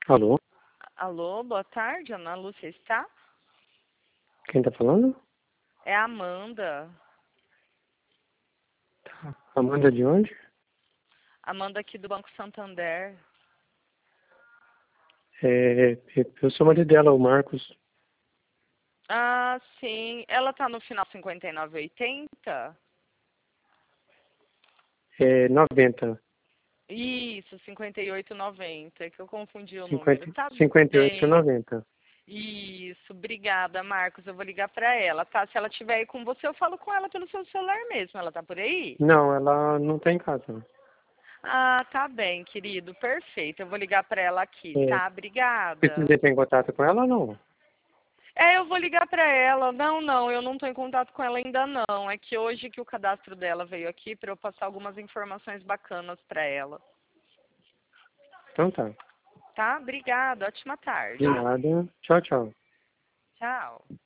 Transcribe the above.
Alô? Alô, boa tarde, Ana Lúcia está? Quem tá falando? É a Amanda. Tá. Amanda de onde? Amanda aqui do Banco Santander. Eu sou o marido dela, o Marcos. Ah, sim. Ela tá no final 5980? 90. Isso, 5890, que eu confundi o número. 50, Tá 58 bem. 90. Isso, obrigada, Marcos. Eu vou ligar pra ela, tá? Se ela estiver aí com você, eu falo com ela pelo seu celular mesmo. Ela tá por aí? Não, ela não tá em casa. Ah, tá bem, querido. Perfeito. Eu vou ligar pra ela aqui, É, tá? Obrigada. precisa entrar em contato com ela ou não? Eu vou ligar pra ela. Não, eu não tô em contato com ela ainda não. É que hoje que o cadastro dela veio aqui pra eu passar algumas informações bacanas pra ela. Então tá. Tá? Obrigada. Ótima De tarde. nada. Tchau, tchau. Tchau.